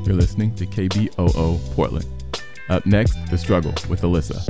You're listening to KBOO Portland. Up next, The Struggle with Alyssa.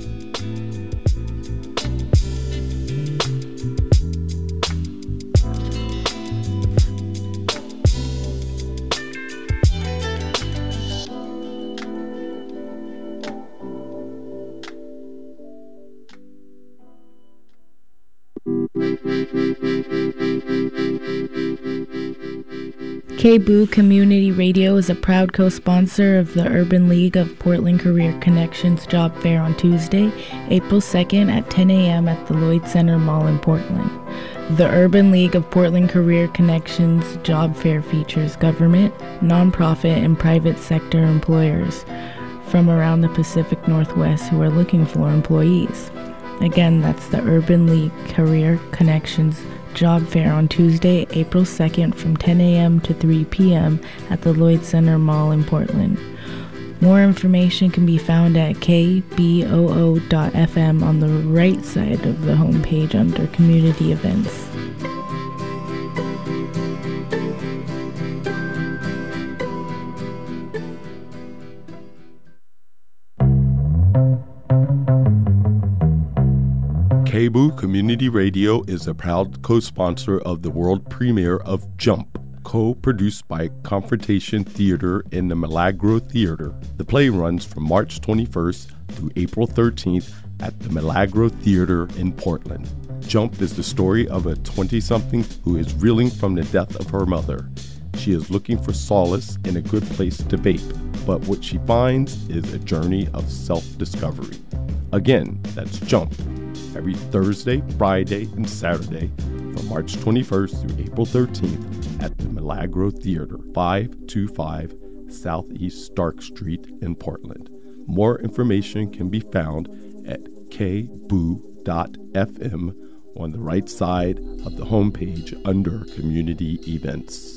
KBOO Community Radio is a proud co-sponsor of the Urban League of Portland Career Connections Job Fair on Tuesday, April 2nd at 10 a.m. at the Lloyd Center Mall in Portland. The Urban League of Portland Career Connections Job Fair features government, nonprofit, and private sector employers from around the Pacific Northwest who are looking for employees. Again, that's the Urban League Career Connections Job Fair on Tuesday, April 2nd from 10 a.m. to 3 p.m. at the Lloyd Center Mall in Portland. More information can be found at kboo.fm on the right side of the homepage under Community Events. KBOO Community Radio is a proud co-sponsor of the world premiere of Jump, co-produced by Confrontation Theater and the Milagro Theater. The play runs from March 21st through April 13th at the Milagro Theater in Portland. Jump is the story of a 20-something who is reeling from the death of her mother. She is looking for solace in a good place to vape, but what she finds is a journey of self-discovery. Again, that's Jump. Every Thursday, Friday, and Saturday from March 21st through April 13th at the Milagro Theater, 525 Southeast Stark Street in Portland. More information can be found at kboo.fm on the right side of the homepage under Community Events.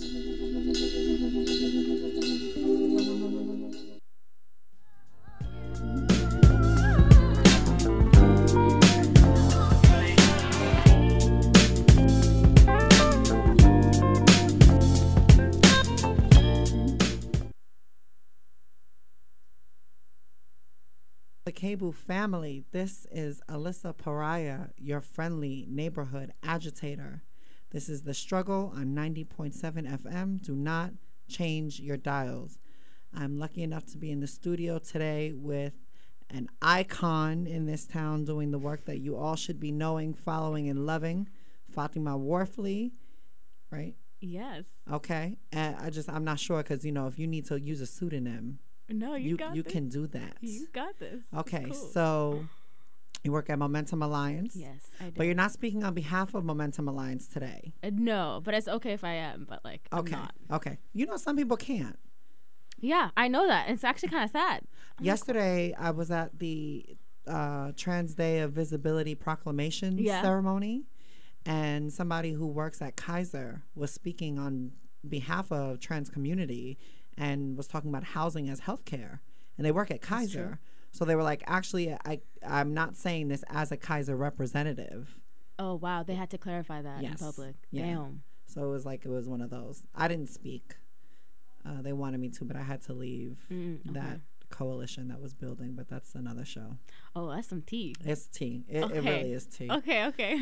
The KBOO family, this is Alyssa Pariah, your friendly neighborhood agitator. This is The Struggle on 90.7 FM. Do not change your dials. I'm lucky enough to be in the studio today with an icon in this town doing the work that you all should be knowing, following, and loving, Fatima Warfley, right? Yes. Okay. I'm not sure because, if you need to use a pseudonym, No, you got you this. can do that. You got this. Okay, Cool. So you work at Momentum Alliance. Yes, I do. But you're not speaking on behalf of Momentum Alliance today. No, but it's okay if I am, but Okay. I'm not. Okay. Some people can't. Yeah, I know that. It's actually kind of sad. Yesterday, I was at the Trans Day of Visibility Proclamation ceremony, and somebody who works at Kaiser was speaking on behalf of trans community and was talking about housing as healthcare, and they work at Kaiser. So they were like, actually, I'm not saying this as a Kaiser representative. Oh, wow. They had to clarify that in public. Yeah. Damn. So it was one of those. I didn't speak. They wanted me to, but I had to leave that coalition that was building, but that's another show. Oh, that's some tea. It's tea. It really is tea. Okay.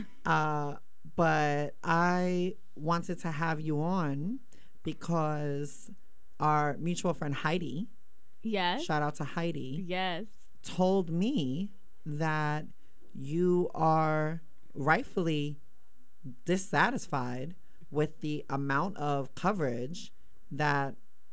But I wanted to have you on because our mutual friend Heidi, shout out to Heidi, told me that you are rightfully dissatisfied with the amount of coverage that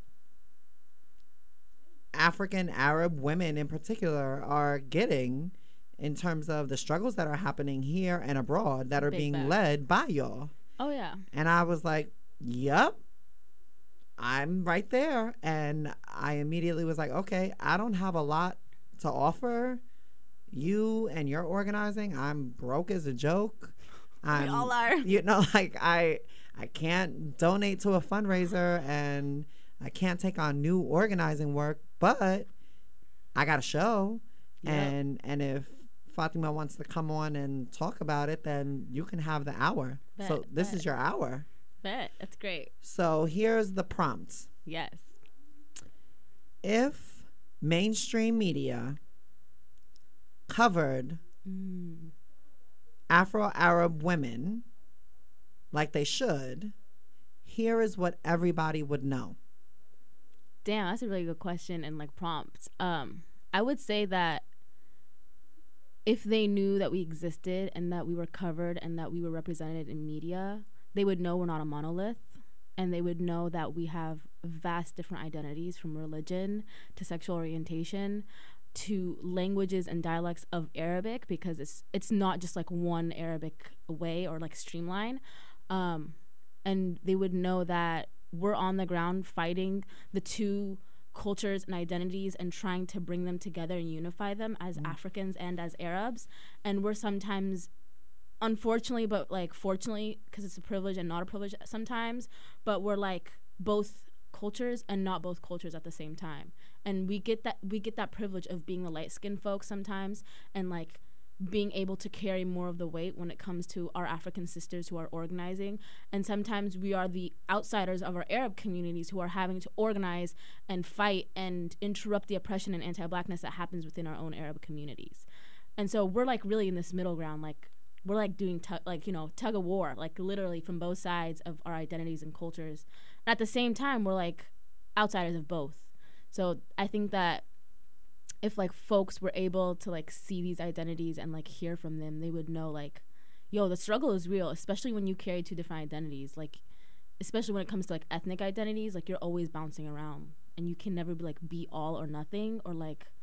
African Arab women in particular are getting in terms of the struggles that are happening here and abroad that are being led by y'all. Oh, yeah. And I was like, yep, I'm right there. And I immediately was like, okay, I don't have a lot to offer you and your organizing. I'm broke as a joke. We all are. I can't donate to a fundraiser and I can't take on new organizing work, but I got a show. Yep. And if Fatima wants to come on and talk about it, then you can have the hour. So this is your hour. That's great. So here's the prompt. Yes. if mainstream media covered Afro-Arab women like they should, here is what everybody would know. Damn, that's a really good question and like prompt. I would say that if they knew that we existed and that we were covered and that we were represented in media, they would know we're not a monolith, and they would know that we have vast different identities, from religion to sexual orientation to languages and dialects of Arabic, because it's not just like one Arabic way or like streamline. And they would know that we're on the ground fighting the two cultures and identities and trying to bring them together and unify them as Africans and as Arabs. And we're sometimes, unfortunately, but like fortunately, because it's a privilege and not a privilege sometimes, but we're like both cultures and not both cultures at the same time. And we get that privilege of being the light-skinned folks sometimes, and like being able to carry more of the weight when it comes to our African sisters who are organizing. And sometimes we are the outsiders of our Arab communities who are having to organize and fight and interrupt the oppression and anti-blackness that happens within our own Arab communities. And so we're like really in this middle ground, like we're like doing tug of war, like literally from both sides of our identities and cultures. And at the same time, we're like outsiders of both. So I think that if like folks were able to like see these identities and like hear from them, they would know like, yo, the struggle is real, especially when you carry two different identities. Like, especially when it comes to like ethnic identities, like you're always bouncing around and you can never be all or nothing, or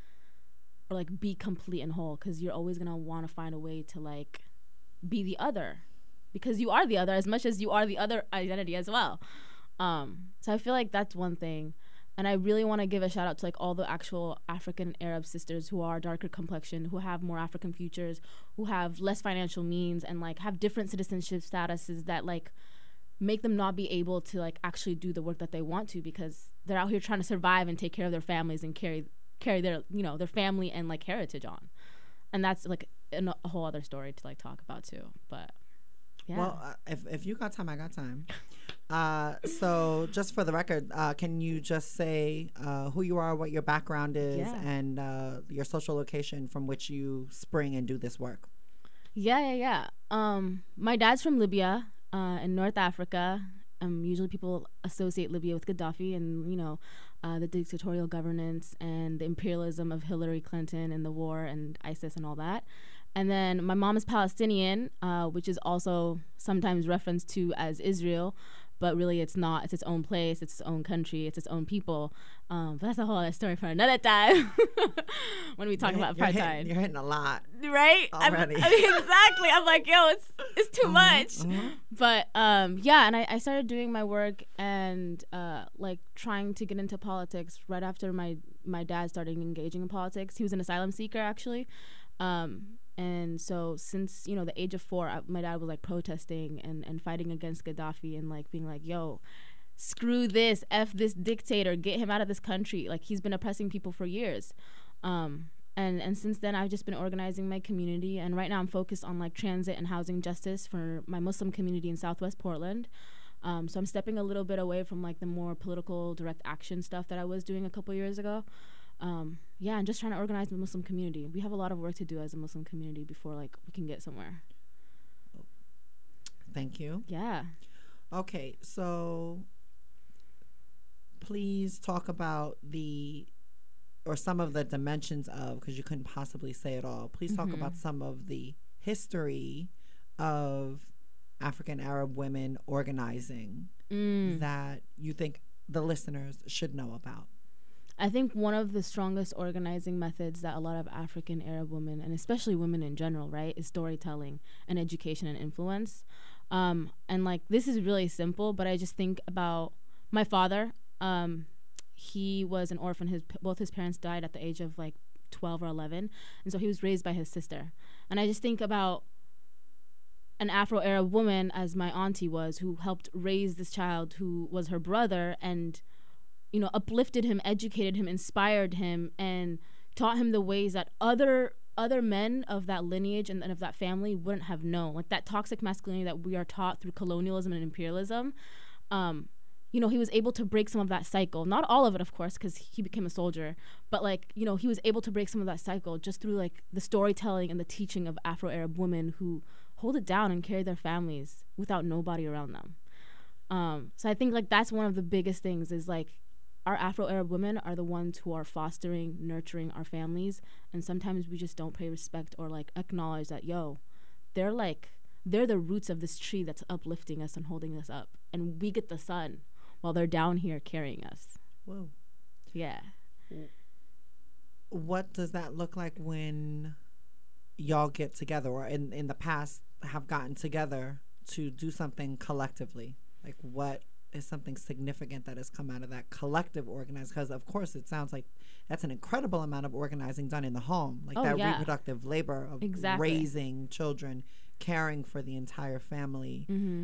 be complete and whole, because you're always gonna want to find a way to like be the other, because you are the other as much as you are the other identity as well. So I feel like that's one thing. And I really want to give a shout out to like all the actual African Arab sisters who are darker complexion, who have more African futures, who have less financial means, and like have different citizenship statuses that like make them not be able to like actually do the work that they want to, because they're out here trying to survive and take care of their families and carry their, you know, their family and like heritage on. And that's like a whole other story to like talk about too. But yeah. Well, if you got time, I got time. So just for the record, can you just say who you are, what your background is, and your social location from which you spring and do this work? Yeah. My dad's from Libya, in North Africa. Usually people associate Libya with Gaddafi and, you know, the dictatorial governance and the imperialism of Hillary Clinton and the war and ISIS and all that. And then my mom is Palestinian, which is also sometimes referenced to as Israel, but really it's not. It's its own place, it's its own country, it's its own people. But that's a whole other story for another time when we talk about apartheid. You're hitting a lot. Right? Already. I mean, exactly. I'm like, yo, it's too much. But yeah, and I started doing my work and like trying to get into politics right after my dad started engaging in politics. He was an asylum seeker, actually. And so since, you know, the age of 4, my dad was like protesting and fighting against Gaddafi and like being like, yo, screw this, F this dictator, get him out of this country. Like, he's been oppressing people for years. And since then I've just been organizing my community, and right now I'm focused on like transit and housing justice for my Muslim community in Southwest Portland. So I'm stepping a little bit away from like the more political direct action stuff that I was doing a couple years ago. Yeah, and just trying to organize the Muslim community. We have a lot of work to do as a Muslim community before like we can get somewhere. Thank you. Yeah. Okay, so please talk about some of the dimensions of, because you couldn't possibly say it all. Please talk about some of the history of African Arab women organizing that you think the listeners should know about. I think one of the strongest organizing methods that a lot of African Arab women, and especially women in general, right, is storytelling and education and influence. And like, this is really simple, but I just think about my father. He was an orphan. Both his parents died at the age of like 12 or 11. And so he was raised by his sister. And I just think about an Afro-Arab woman, as my auntie was, who helped raise this child who was her brother, and, you know, uplifted him, educated him, inspired him, and taught him the ways that other men of that lineage and of that family wouldn't have known. Like, that toxic masculinity that we are taught through colonialism and imperialism, he was able to break some of that cycle. Not all of it, of course, because he became a soldier. But, like, he was able to break some of that cycle just through, like, the storytelling and the teaching of Afro-Arab women who hold it down and carry their families without nobody around them. So I think, like, that's one of the biggest things is, like, our Afro-Arab women are the ones who are fostering, nurturing our families. And sometimes we just don't pay respect or, like, acknowledge that, they're the roots of this tree that's uplifting us and holding us up. And we get the sun while they're down here carrying us. Whoa. Yeah. What does that look like when y'all get together, or in the past have gotten together to do something collectively? Like, what is something significant that has come out of that collective organizing? Because, of course, it sounds like that's an incredible amount of organizing done in the home. Like reproductive labor of raising children, caring for the entire family,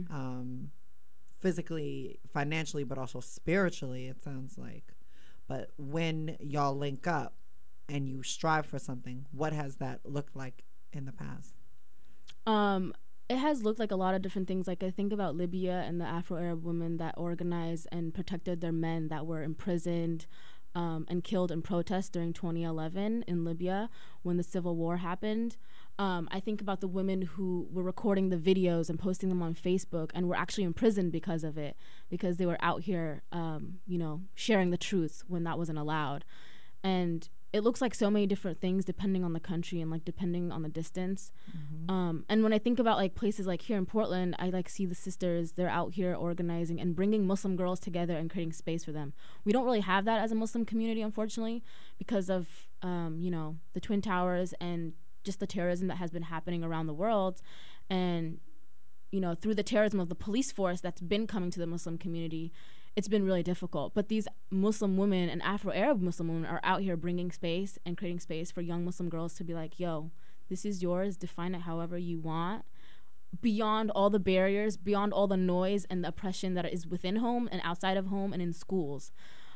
physically, financially, but also spiritually, it sounds like. But when y'all link up and you strive for something, what has that looked like in the past? It has looked like a lot of different things. Like, I think about Libya and the Afro-Arab women that organized and protected their men that were imprisoned and killed in protest during 2011 in Libya when the civil war happened. I think about the women who were recording the videos and posting them on Facebook and were actually imprisoned because of it, because they were out here, sharing the truth when that wasn't allowed. And it looks like so many different things depending on the country and, like, depending on the distance. And when I think about, like, places like here in Portland, I, like, see the sisters, they're out here organizing and bringing Muslim girls together and creating space for them. We don't really have that as a Muslim community, unfortunately, because of, the Twin Towers and just the terrorism that has been happening around the world. And, through the terrorism of the police force that's been coming to the Muslim community, it's been really difficult. But these Muslim women and Afro-Arab Muslim women are out here bringing space and creating space for young Muslim girls to be like, this is yours, define it however you want, beyond all the barriers, beyond all the noise and the oppression that is within home and outside of home and in schools.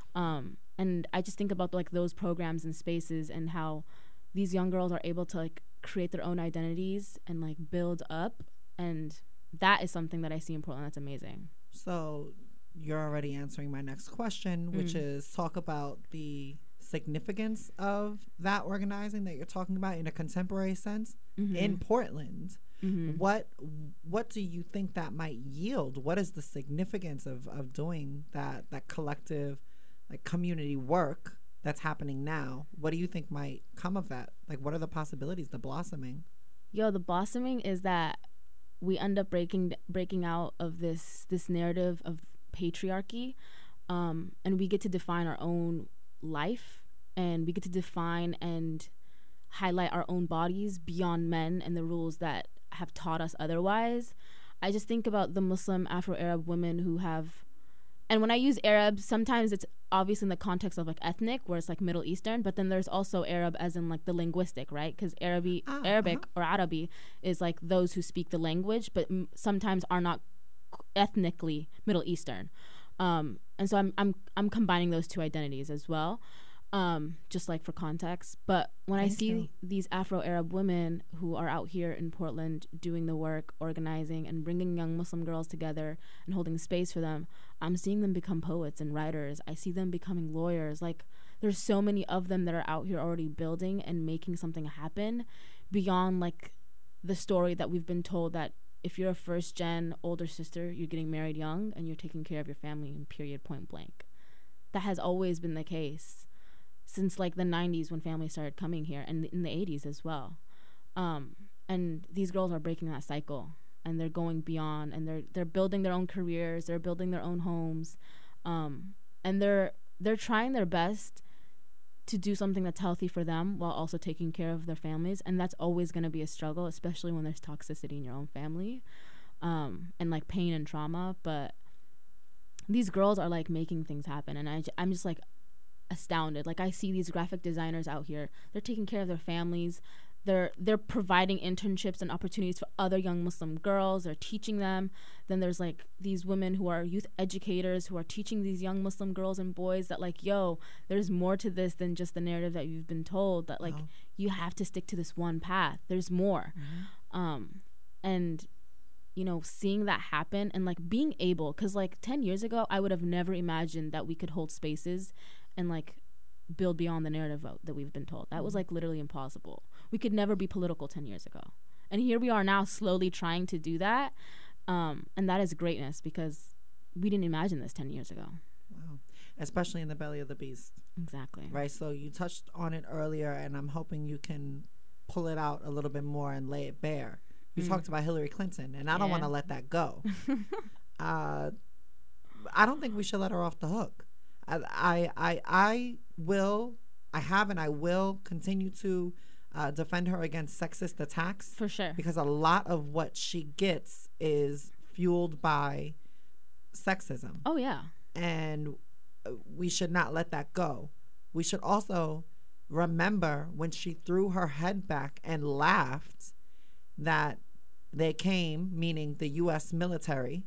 And I just think about, like, those programs and spaces and how these young girls are able to, like, create their own identities and, like, build up. And that is something that I see in Portland that's amazing. So you're already answering my next question, which is talk about the significance of that organizing that you're talking about in a contemporary sense in Portland. What do you think that might yield? What is the significance of doing that collective, like, community work that's happening now? What do you think might come of that? Like, what are the possibilities, the blossoming? The blossoming is that we end up breaking out of this narrative of patriarchy, and we get to define our own life, and we get to define and highlight our own bodies beyond men and the rules that have taught us otherwise. I just think about the Muslim Afro-Arab women who have, and when I use Arab, sometimes it's obviously in the context of, like, ethnic, where it's, like, Middle Eastern, but then there's also Arab as in, like, the linguistic, right? Because Arabic or Arabi is, like, those who speak the language, but sometimes are not ethnically Middle Eastern. And so I'm combining those two identities as well, just, like, for context. But when I see these Afro-Arab women who are out here in Portland doing the work, organizing and bringing young Muslim girls together and holding space for them, I'm seeing them become poets and writers. I see them becoming lawyers. Like, there's so many of them that are out here already building and making something happen beyond, like, the story that we've been told that if you're a first-gen older sister, you're getting married young and you're taking care of your family, in period, point blank. That has always been the case since, like, the 90s when families started coming here, and in the 80s as well. And these girls are breaking that cycle, and they're going beyond, and they're building their own careers, they're building their own homes, and they're trying their best to do something that's healthy for them while also taking care of their families. And that's always going to be a struggle, especially when there's toxicity in your own family, and, like, pain and trauma. But these girls are, like, making things happen, and I'm just, like, astounded. Like, I see these graphic designers out here, they're taking care of their families, they're providing internships and opportunities for other young Muslim girls, they're teaching them. Then there's, like, these women who are youth educators who are teaching these young Muslim girls and boys that, like, there's more to this than just the narrative that you've been told, that, like, you have to stick to this one path, there's more. And you know, seeing that happen and like being able, because like 10 years ago I would have never imagined that we could hold spaces and like build beyond the narrative that we've been told. That was like literally impossible. We could never be political 10 years ago, and here we are now slowly trying to do that, and that is greatness, because we didn't imagine this 10 years ago. Wow. Especially in the belly of the beast. Exactly. Right. So you touched on it earlier, and I'm hoping you can pull it out a little bit more and lay it bare. You talked about Hillary Clinton, and I don't want to let that go. I don't think we should let her off the hook. I have and I will continue to defend her against sexist attacks. For sure. Because a lot of what she gets is fueled by sexism. Oh, yeah. And we should not let that go. We should also remember when she threw her head back and laughed that they came, meaning the U.S. military,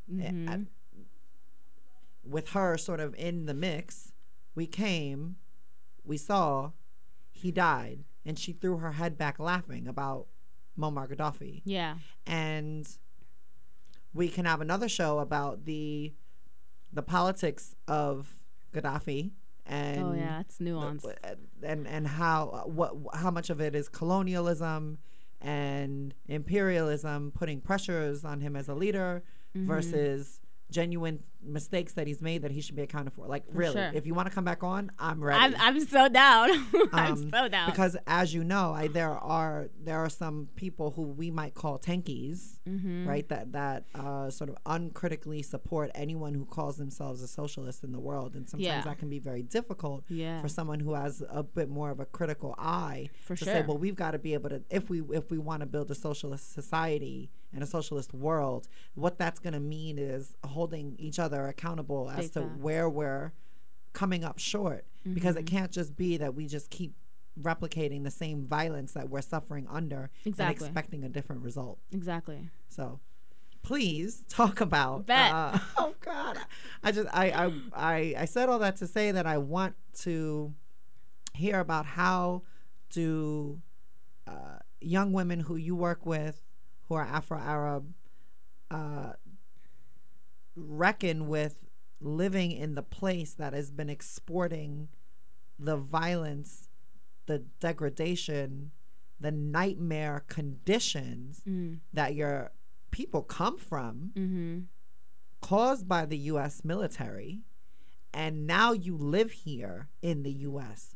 with her sort of in the mix. We came, we saw, he died, and she threw her head back laughing about Muammar Gaddafi. Yeah. And we can have another show about the politics of Gaddafi. And oh yeah, it's nuanced. And how much of it is colonialism and imperialism putting pressures on him as a leader versus genuine mistakes that he's made that he should be accounted for. Like, really, sure. If you want to come back on, I'm ready. I'm so down. I'm so down. Because as you know, there are some people who we might call tankies, right? That sort of uncritically support anyone who calls themselves a socialist in the world, and sometimes that can be very difficult for someone who has a bit more of a critical eye to say, well, we've got to be able to, if we want to build a socialist society and a socialist world, what that's going to mean is holding each other accountable as to where we're coming up short, because it can't just be that we just keep replicating the same violence that we're suffering under and expecting a different result. Exactly. So please talk about oh God, I said all that to say that I want to hear about how do young women who you work with who are Afro-Arab reckon with living in the place that has been exporting the violence, the degradation, the nightmare conditions that your people come from, caused by the U.S. military, and now you live here in the U.S.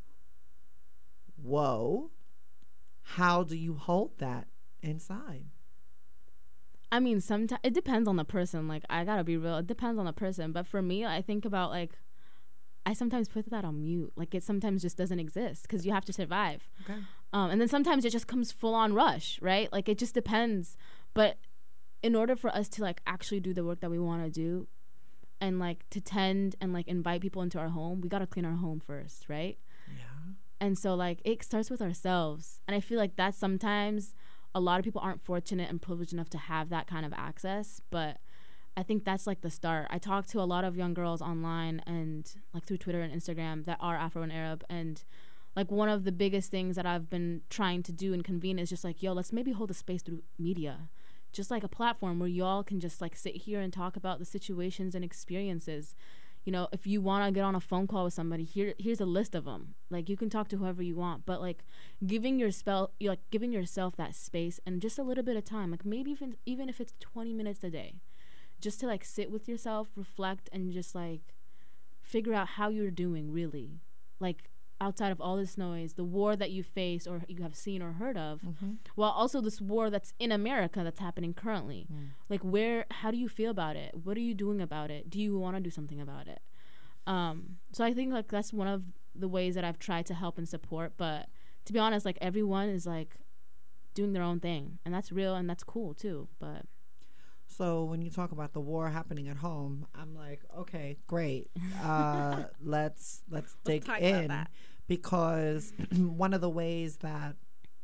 Whoa. How do you hold that inside? I mean, sometimes it depends on the person. Like, I gotta be real. It depends on the person. But for me, I think about, like, I sometimes put that on mute. Like, it sometimes just doesn't exist because you have to survive. Okay. And then sometimes it just comes full on rush, right? Like, it just depends. But in order for us to, like, actually do the work that we want to do and, like, to tend and, like, invite people into our home, we gotta clean our home first, right? Yeah. And so, like, it starts with ourselves. And I feel like that's sometimes a lot of people aren't fortunate and privileged enough to have that kind of access, but I think that's like the start. I talk to a lot of young girls online and like through Twitter and Instagram that are Afro and Arab, and like one of the biggest things that I've been trying to do and convene is just like, yo, let's maybe hold a space through media, just like a platform where y'all can just like sit here and talk about the situations and experiences. You know, if you want to get on a phone call with somebody, here's a list of them. Like, you can talk to whoever you want, but like giving yourself that space and just a little bit of time, like maybe even if it's 20 minutes a day, just to like sit with yourself, reflect, and just like figure out how you're doing really, like outside of all this noise, the war that you face or you have seen or heard of, while also this war that's in America that's happening currently. Like, how do you feel about it? What are you doing about it? Do you want to do something about it? So I think like that's one of the ways that I've tried to help and support. But to be honest, like everyone is like doing their own thing, and that's real and that's cool too. But so when you talk about the war happening at home, I'm like, okay, great. Let's dig in, because one of the ways that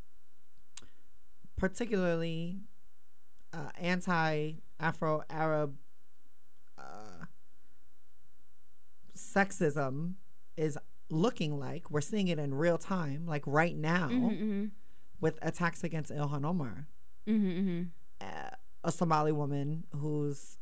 particularly anti-Afro-Arab sexism is looking like, we're seeing it in real time, like right now, with attacks against Ilhan Omar. a Somali woman who's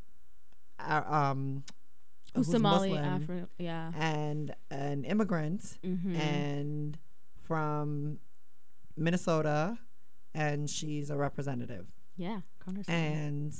Somali, Muslim, yeah, and an immigrant, and from Minnesota, and she's a representative. Yeah, Congresswoman. And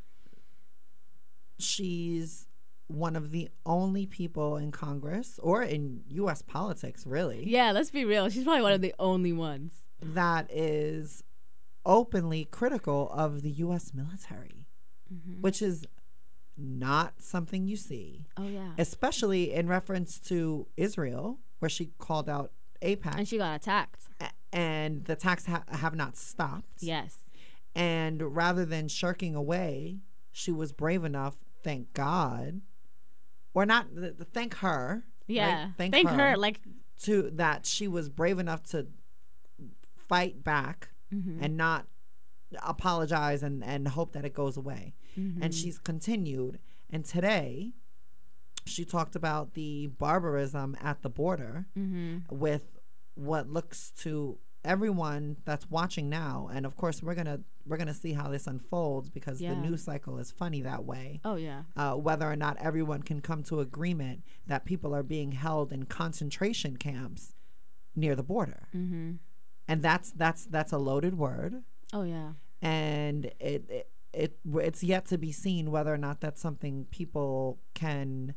she's one of the only people in Congress or in U.S. politics, really. Yeah, let's be real. She's probably one of the only ones that is openly critical of the U.S. military, which is not something you see. Oh, yeah. Especially in reference to Israel, where she called out AIPAC. And she got attacked. And the attacks have not stopped. Yes. And rather than shirking away, she was brave enough, thank God, or not, thank her. Yeah. Right? Thank her. Like, to that she was brave enough to fight back and not apologize and hope that it goes away. And she's continued. And today, she talked about the barbarism at the border with what looks to everyone that's watching now. And of course, we're gonna see how this unfolds because the news cycle is funny that way. Oh yeah. Whether or not everyone can come to agreement that people are being held in concentration camps near the border, and that's a loaded word. Oh yeah. And it's yet to be seen whether or not that's something people can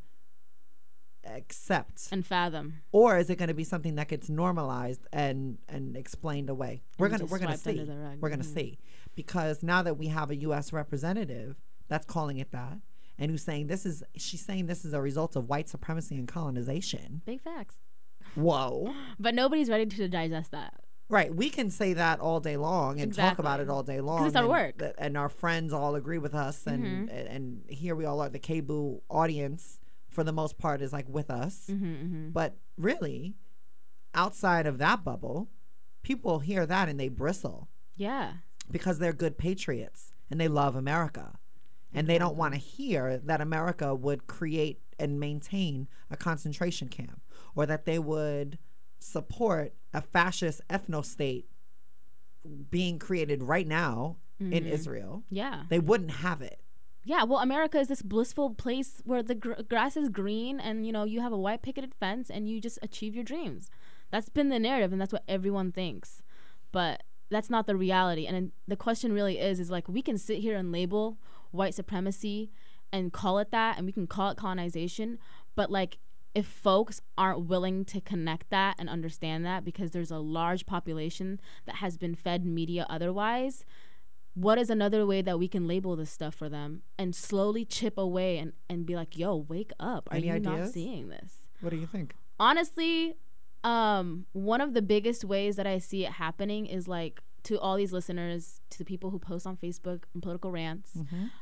accept and fathom, or is it going to be something that gets normalized and explained away. We're gonna see, because now that we have a U.S. representative that's calling it that, and who's saying she's saying this is a result of white supremacy and colonization. Big facts. Whoa. But nobody's ready to digest that. Right, we can say that all day long and talk about it all day long. Because it's our work, and our friends all agree with us, and here we all are. The KBOO audience, for the most part, is like with us. But really, outside of that bubble, people hear that and they bristle. Yeah, because they're good patriots and they love America, and they don't want to hear that America would create and maintain a concentration camp, or that they would support a fascist ethno-state being created right now in Israel. Yeah. They wouldn't have it. Yeah, well, America is this blissful place where the grass is green and, you have a white picketed fence and you just achieve your dreams. That's been the narrative, and that's what everyone thinks. But that's not the reality. And the question really is like, we can sit here and label white supremacy and call it that, and we can call it colonization, but like, if folks aren't willing to connect that and understand that, because there's a large population that has been fed media otherwise, what is another way that we can label this stuff for them and slowly chip away and be like, yo, wake up. Are you not seeing this? What do you think? Honestly, one of the biggest ways that I see it happening is like, to all these listeners, to the people who post on Facebook and political rants,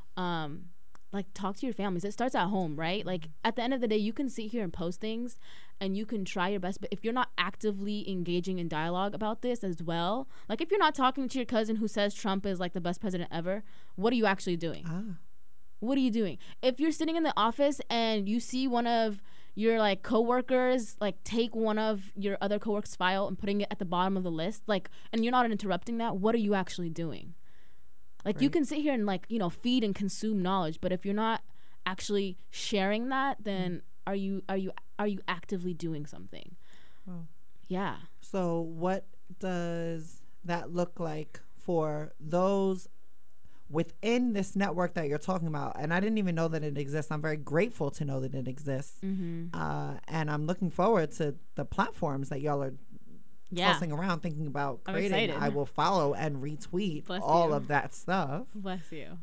like, talk to your families. It starts at home, right? Like, at the end of the day, you can sit here and post things and you can try your best, but if you're not actively engaging in dialogue about this as well, like, if you're not talking to your cousin who says Trump is like the best president ever, what are you actually doing? What are you doing? If you're sitting in the office and you see one of your like coworkers like take one of your other coworkers' file and putting it at the bottom of the list, like, and you're not interrupting that, what are you actually doing? Like, you can sit here and, like, feed and consume knowledge, but if you're not actually sharing that, then are you actively doing something? Oh. Yeah. So what does that look like for those within this network that you're talking about? And I didn't even know that it exists. I'm very grateful to know that it exists. And I'm looking forward to the platforms that y'all are tossing around, thinking about creating. I will follow and retweet all of that stuff. Bless you.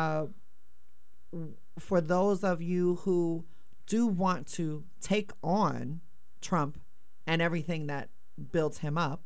For those of you who do want to take on Trump and everything that builds him up,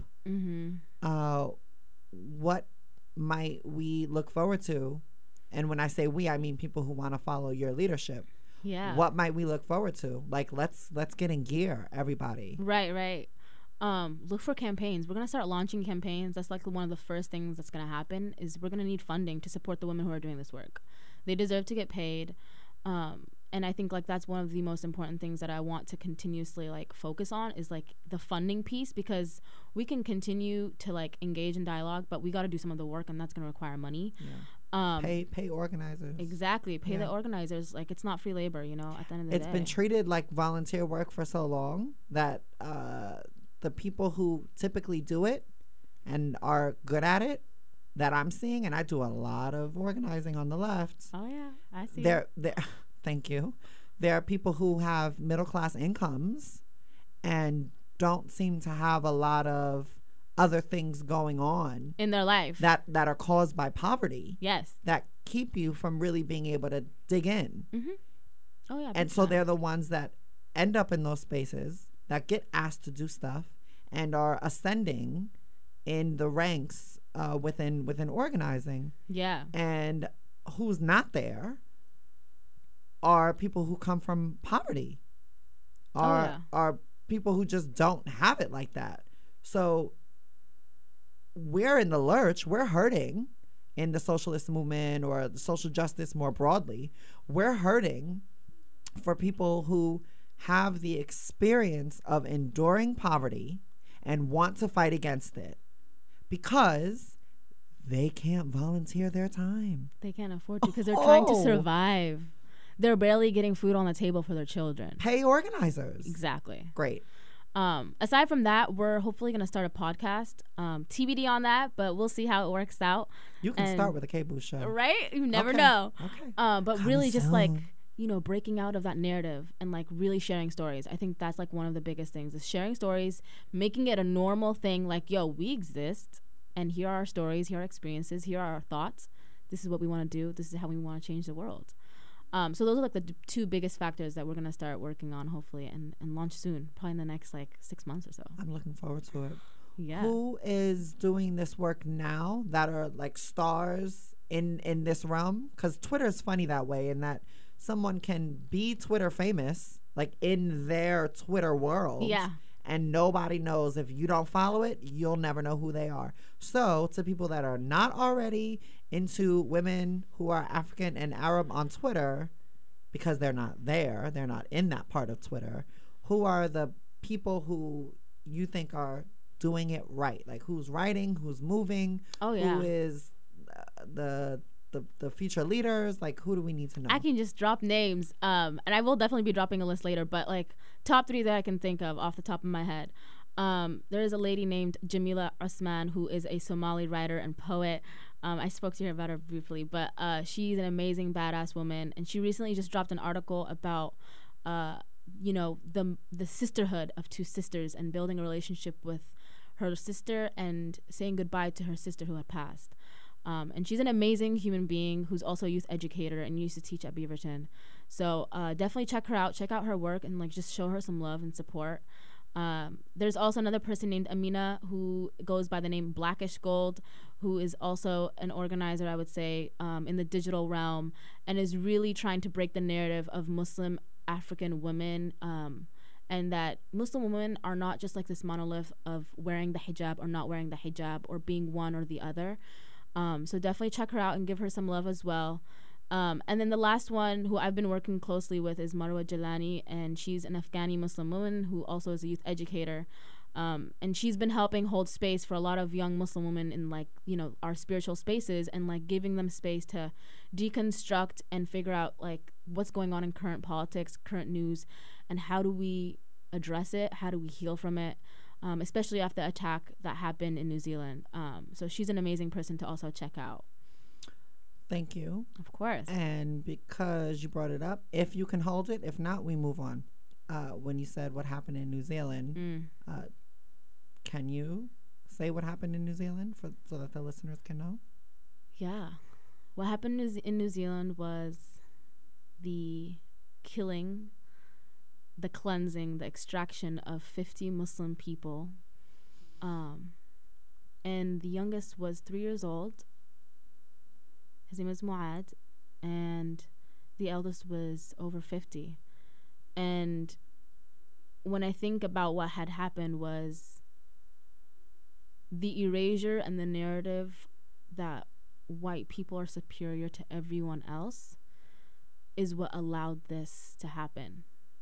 what might we look forward to? And when I say we, I mean people who want to follow your leadership. Yeah. What might we look forward to? Like, let's get in gear, everybody. Right. Look for campaigns. We're going to start launching campaigns. That's like one of the first things that's going to happen, is we're going to need funding to support the women who are doing this work. They deserve to get paid. And I think like that's one of the most important things that I want to continuously like focus on, is like the funding piece, because we can continue to like engage in dialogue, but we got to do some of the work, and that's going to require money. Pay organizers. Exactly. Pay the Yeah. organizers. Like, it's not free labor, you know, at the end of the It's day. been treated like volunteer work for so long that the people who typically do it and are good at it that I'm seeing, and I do a lot of organizing on the left. Oh, yeah. I see. There, thank you. There are people who have middle class incomes and don't seem to have a lot of other things going on in their life. that are caused by poverty Yes. that keep you from really being able to dig in. Oh, yeah. And big so time. they're the ones that end up in those spaces that get asked to do stuff and are ascending in the ranks within organizing. Yeah. And who's not there are people who come from poverty, are people who just don't have it like that. So we're in the lurch. We're hurting in the socialist movement or the social justice more broadly. We're hurting for people who have the experience of enduring poverty and want to fight against it because they can't volunteer their time. They can't afford to because they're trying to Oh. survive. They're barely getting food on the table for their children. Pay organizers. Exactly. Great. Aside from that, we're hopefully going to start a podcast. TBD on that, but we'll see how it works out. You can And- start with a cable show. Right? You never Okay. know. Okay. But really just like, soon. you know, breaking out of that narrative and like really sharing stories. I think that's like one of the biggest things is sharing stories, making it a normal thing. Like, yo, we exist and here are our stories, here are our experiences, here are our thoughts. This is what we want to do. This is how we want to change the world. So those are like the two biggest factors that we're going to start working on hopefully and launch soon, probably in the next like 6 months or so. I'm looking forward to it. Yeah. Who is doing this work now that are like stars in this realm? Because Twitter is funny that way, in that someone can be Twitter famous, like in their Twitter world. Yeah. And nobody knows. If you don't follow it, you'll never know who they are. So to people that are not already into women who are African and Arab on Twitter, because they're not there, they're not in that part of Twitter, who are the people who you think are doing it right? Like who's writing, who's moving, Oh, yeah. who is the future leaders? Like who do we need to know? I can just drop names, and I will definitely be dropping a list later. But like top 3 that I can think of off the top of my head, there is a lady named Jamila Osman who is a Somali writer and poet. I spoke to her about her briefly, but she's an amazing badass woman, and she recently just dropped an article about you know, the sisterhood of 2 sisters and building a relationship with her sister and saying goodbye to her sister who had passed. And she's an amazing human being who's also a youth educator and used to teach at Beaverton. So definitely check her out. Check out her work and like just show her some love and support. There's also another person named Amina who goes by the name Blackish Gold, who is also an organizer, I would say, in the digital realm, and is really trying to break the narrative of Muslim African women, and that Muslim women are not just like this monolith of wearing the hijab or not wearing the hijab or being one or the other. So definitely check her out and give her some love as well. And then the last one who I've been working closely with is Marwa Jalani, and she's an Afghani Muslim woman who also is a youth educator. And she's been helping hold space for a lot of young Muslim women in like, you know, our spiritual spaces and like giving them space to deconstruct and figure out like what's going on in current politics, current news, and how do we address it? How do we heal from it? Especially after the attack that happened in New Zealand. So she's an amazing person to also check out. Thank you. Of course. And because you brought it up, if you can hold it, if not, we move on. When you said what happened in New Zealand, can you say what happened in New Zealand so that the listeners can know? Yeah. What happened in New Zealand was the killing, the cleansing, the extraction of 50 Muslim people. And the youngest was 3 years old. His name was Muad. And the eldest was over 50. And when I think about what had happened was the erasure and the narrative that white people are superior to everyone else is what allowed this to happen.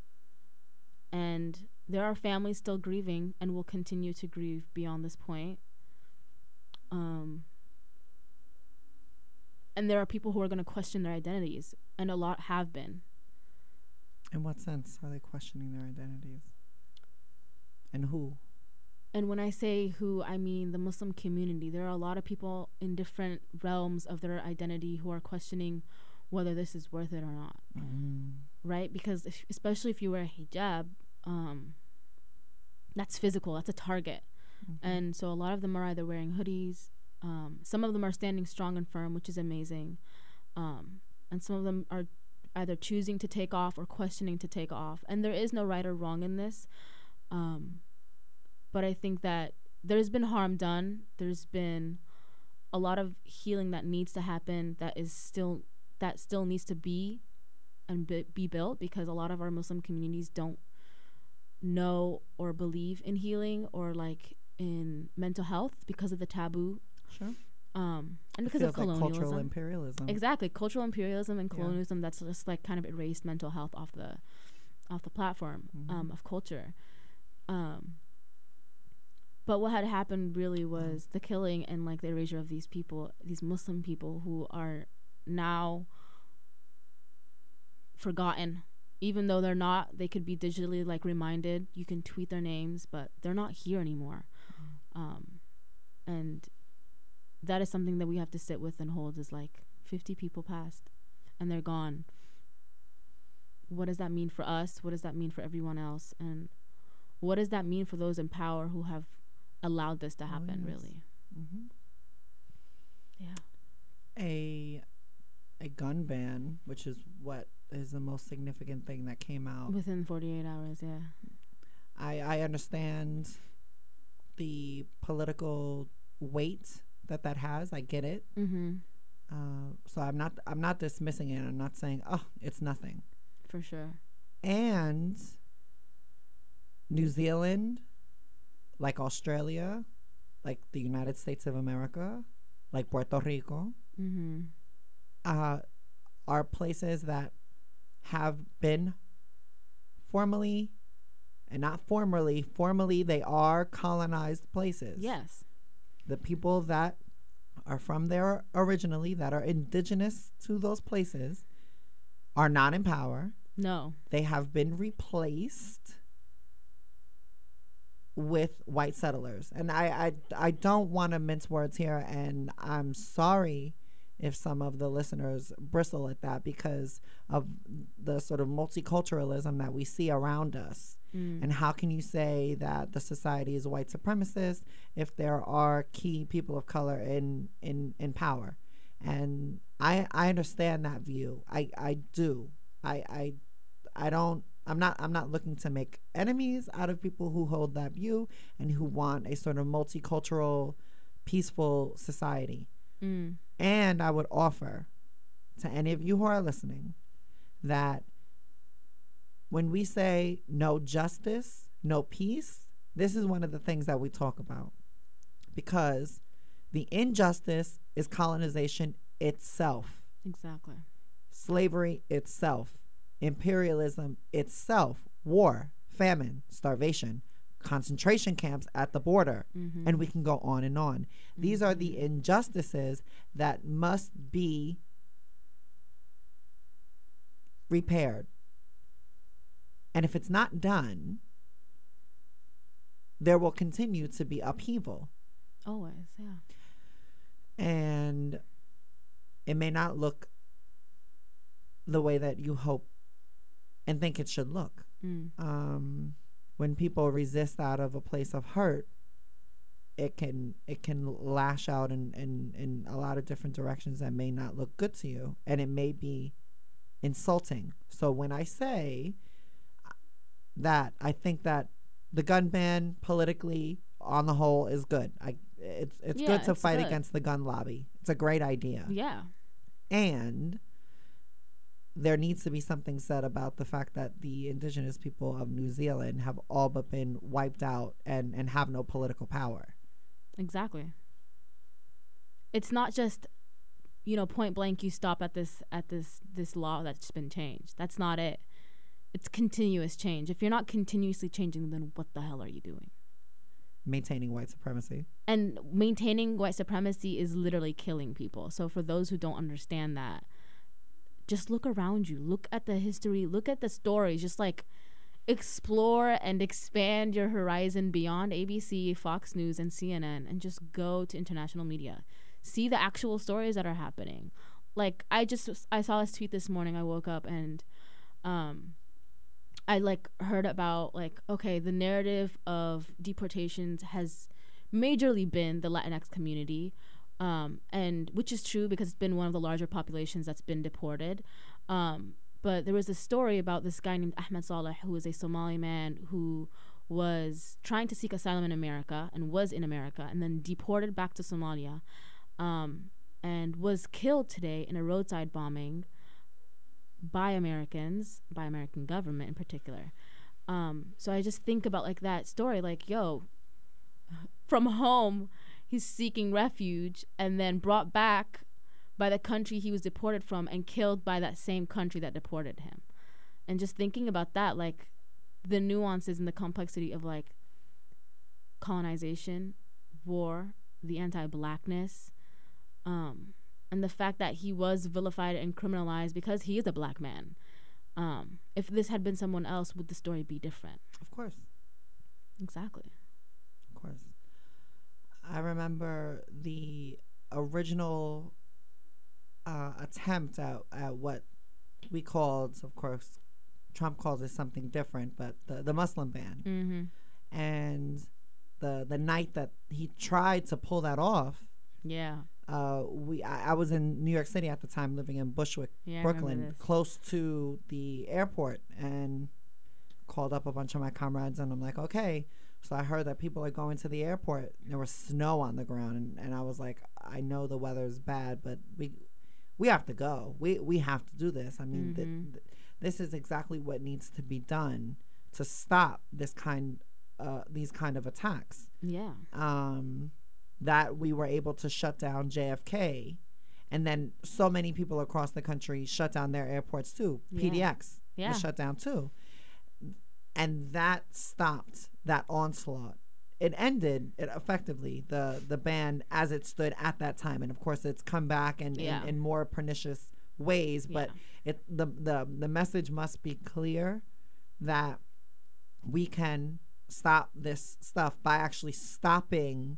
And there are families still grieving and will continue to grieve beyond this point. and there are people who are going to question their identities, and a lot have been. In what sense are they questioning their identities? And who? And when I say who, I mean the Muslim community. There are a lot of people in different realms of their identity who are questioning whether this is worth it or not. Right? Because especially if you wear a hijab, that's physical. That's a target. And so a lot of them are either wearing hoodies. Some of them are standing strong and firm, which is amazing. And some of them are either choosing to take off or questioning to take off. And there is no right or wrong in this. But I think that there's been harm done. There's been a lot of healing that needs to happen that still needs to be and be built, because a lot of our Muslim communities don't know or believe in healing or like in mental health because of the taboo. Sure. And because of colonialism. Like cultural imperialism. Exactly. Cultural imperialism and colonialism that's just like kind of erased mental health off the platform of culture. But what had happened really was the killing and like the erasure of these people, these Muslim people who are now forgotten. Even though they're not, they could be digitally like reminded. You can tweet their names, but they're not here anymore. And that is something that we have to sit with and hold, is like 50 people passed and they're gone. What does that mean for us? What does that mean for everyone else? And what does that mean for those in power who have allowed this to happen, really? Yeah. A gun ban, which is what is the most significant thing that came out. Within 48 hours, yeah. I understand the political weight that has. I get it. So I'm not dismissing it. I'm not saying, oh, it's nothing. For sure. And New Zealand, like Australia, like the United States of America, like Puerto Rico, are places that have been formally, and not formally they are colonized places. Yes. The people that are from there originally, that are indigenous to those places, are not in power. No. They have been replaced with white settlers. And I don't want to mince words here, and I'm sorry if some of the listeners bristle at that because of the sort of multiculturalism that we see around us. And how can you say that the society is white supremacist if there are key people of color in power? And I understand that view. I do. I'm not looking to make enemies out of people who hold that view and who want a sort of multicultural, peaceful society. And I would offer to any of you who are listening that when we say no justice, no peace, this is one of the things that we talk about, because the injustice is colonization itself. Exactly. Slavery itself. Imperialism itself. War, famine, starvation, concentration camps at the border, and we can go on and on. These are the injustices that must be repaired. And if it's not done, there will continue to be upheaval. Always, yeah. And it may not look the way that you hope and think it should look. When people resist out of a place of hurt, it can lash out in a lot of different directions that may not look good to you, and it may be insulting. So when I say that I think that the gun ban politically on the whole is good, it's good to fight against the gun lobby. It's a great idea. Yeah. And there needs to be something said about the fact that the indigenous people of New Zealand have all but been wiped out and have no political power. Exactly. It's not just, point blank, you stop at this law that's been changed. That's not it. It's continuous change. If you're not continuously changing, then what the hell are you doing? maintaining white supremacy. And maintaining white supremacy is literally killing people. So for those who don't understand that, just look around you. Look at the history. Look at the stories. Just like explore and expand your horizon beyond ABC, Fox News, and CNN, and just go to international media. See the actual stories that are happening. Like I saw this tweet this morning. I woke up and I like heard about like, okay, the narrative of deportations has majorly been the Latinx community, and which is true because it's been one of the larger populations that's been deported. But there was a story about this guy named Ahmed Saleh, who was a Somali man who was trying to seek asylum in America and was in America and then deported back to Somalia, and was killed today in a roadside bombing by Americans, by American government in particular. So I just think about like that story, like, yo, from home, he's seeking refuge and then brought back by the country he was deported from and killed by that same country that deported him. And just thinking about that, like the nuances and the complexity of like colonization, war, the anti-blackness, and the fact that he was vilified and criminalized because he is a black man. If this had been someone else, would the story be different? Of course. Exactly. Of course. I remember the original attempt at what we called, of course, Trump calls it something different, but the Muslim ban. Mm-hmm. And the night that he tried to pull that off, yeah. I was in New York City at the time, living in Bushwick, Brooklyn, close to the airport, and called up a bunch of my comrades, and I'm like, okay. So I heard that people are going to the airport. There was snow on the ground, and I was like, I know the weather is bad, but we have to go. We have to do this. I mean, this is exactly what needs to be done to stop these kind of attacks. Yeah. That we were able to shut down JFK, and then so many people across the country shut down their airports too. Yeah. PDX was shut down too. And that stopped that onslaught. It ended effectively the ban as it stood at that time, and of course it's come back in more pernicious ways. But the message must be clear that we can stop this stuff by actually stopping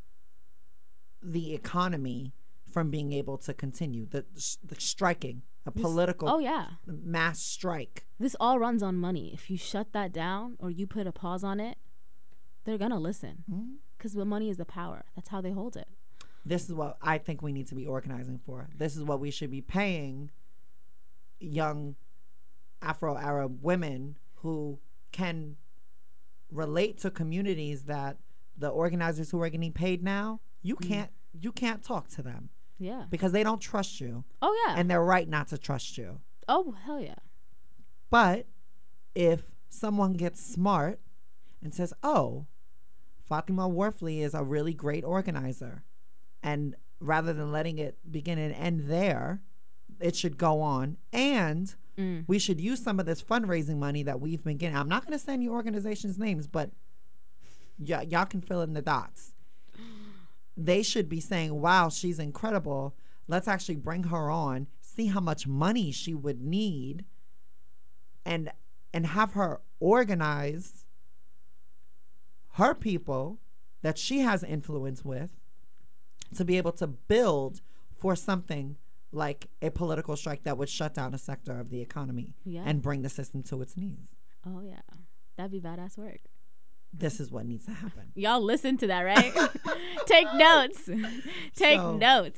the economy from being able to continue the striking. Political mass strike. This all runs on money. If you shut that down or you put a pause on it, they're going to listen because the money is the power. That's how they hold it. This is what I think we need to be organizing for. This is what we should be paying young Afro-Arab women who can relate to communities that the organizers who are getting paid now, you can't talk to them. Yeah. Because they don't trust you. Oh, yeah. And they're right not to trust you. Oh, hell yeah. But if someone gets smart and says, oh, Fatima Worfley is a really great organizer, and rather than letting it begin and end there, it should go on, and we should use some of this fundraising money that we've been getting. I'm not going to send you organizations' names, but y'all can fill in the dots. They should be saying, wow, she's incredible. Let's actually bring her on, see how much money she would need, and have her organize her people that she has influence with to be able to build for something like a political strike that would shut down a sector of the economy and bring the system to its knees. Oh, yeah. That'd be badass work. This is what needs to happen. Y'all listen to that, right? Take notes. Take notes.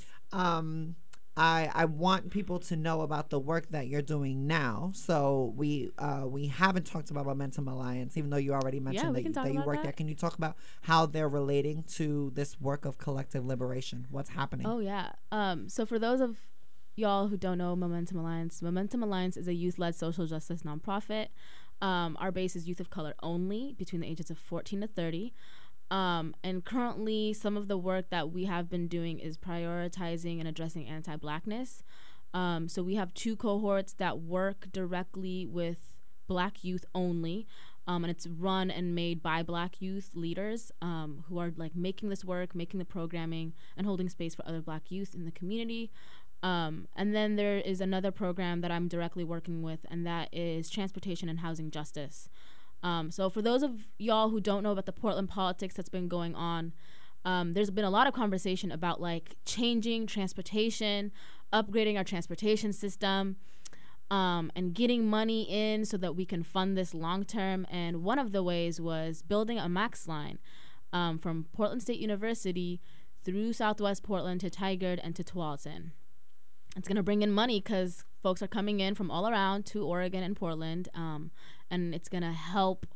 I want people to know about the work that you're doing now. So we haven't talked about Momentum Alliance, even though you already mentioned that you work there. Can you talk about how they're relating to this work of collective liberation? What's happening? Oh, yeah. So for those of y'all who don't know Momentum Alliance is a youth-led social justice nonprofit. Our base is youth of color only between the ages of 14 to 30. And currently, some of the work that we have been doing is prioritizing and addressing anti-Blackness. So we have 2 cohorts that work directly with Black youth only. And it's run and made by Black youth leaders who are like making this work, making the programming, and holding space for other Black youth in the community. And then there is another program that I'm directly working with, and that is transportation and housing justice. So for those of y'all who don't know about the Portland politics that's been going on, there's been a lot of conversation about like changing transportation, upgrading our transportation system, and getting money in so that we can fund this long term. And one of the ways was building a MAX line from Portland State University through Southwest Portland to Tigard and to Tualatin. It's going to bring in money because folks are coming in from all around to Oregon and Portland, and it's going to help,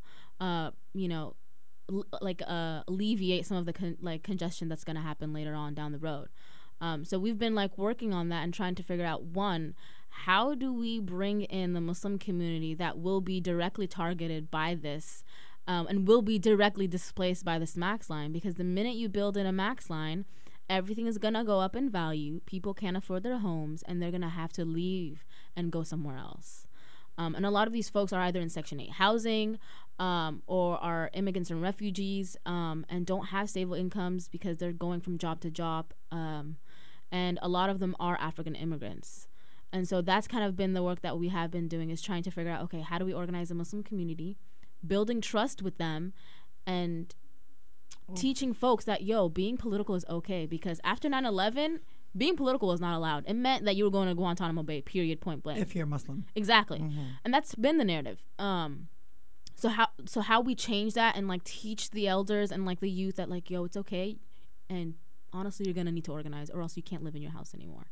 alleviate some of the congestion that's going to happen later on down the road. So we've been like working on that and trying to figure out, one, how do we bring in the Muslim community that will be directly targeted by this and will be directly displaced by this MAX line? Because the minute you build in a MAX line, everything is going to go up in value. People can't afford their homes, and they're going to have to leave and go somewhere else. And a lot of these folks are either in Section 8 housing or are immigrants and refugees and don't have stable incomes because they're going from job to job. And a lot of them are African immigrants. And so that's kind of been the work that we have been doing, is trying to figure out, okay, how do we organize the Muslim community, building trust with them, and teaching folks that, being political is okay. Because after 9/11, being political was not allowed. It meant that you were going to Guantanamo Bay, period, point blank. If you're Muslim. Exactly. Mm-hmm. And that's been the narrative. So how we change that and like teach the elders and like the youth that like, it's okay. And honestly, you're going to need to organize or else you can't live in your house anymore.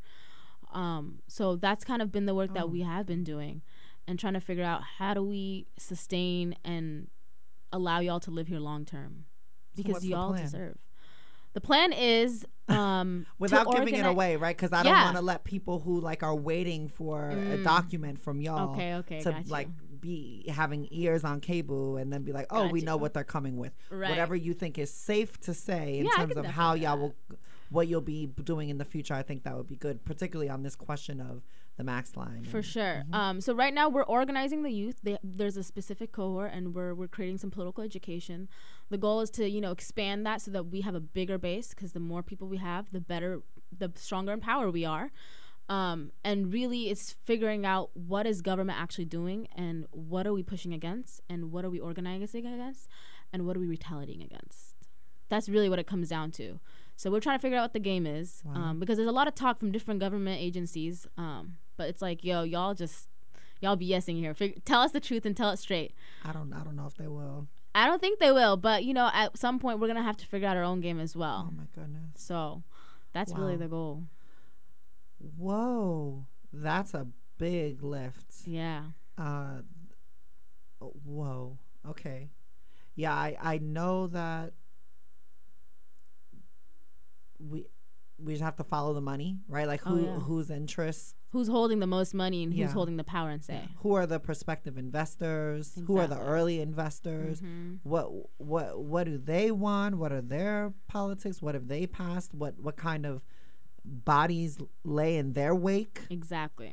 So that's kind of been the work that we have been doing, and trying to figure out how do we sustain and allow y'all to live here long term, because y'all deserve. The plan is without giving it away, right? Because I don't want to let people who like are waiting for a document from y'all to like be having ears on cable and then be like, we know what they're coming with. Right. Whatever you think is safe to say in terms of how y'all will, what you'll be doing in the future, I think that would be good, particularly on this question of the MAX line. For sure. Mm-hmm. So right now we're organizing the youth. There's a specific cohort, and we're creating some political education. The goal is to expand that so that we have a bigger base, because the more people we have, the better, the stronger in power we are. And really it's figuring out what is government actually doing, and what are we pushing against, and what are we organizing against, and what are we retaliating against. That's really what it comes down to. So we're trying to figure out what the game is, because there's a lot of talk from different government agencies, but it's like, y'all BSing here. Tell us the truth and tell it straight. I don't know if they will. I don't think they will, but at some point we're gonna have to figure out our own game as well. Oh my goodness. So that's really the goal. Whoa, that's a big lift. Yeah. Whoa. Okay. Yeah, I know that we just have to follow the money, right? Like whose interest, who's holding the most money, and who's holding the power and say. Who are the prospective investors? Exactly. Who are the early investors? Mm-hmm. What do they want? What are their politics? What have they passed? What kind of bodies lay in their wake? Exactly.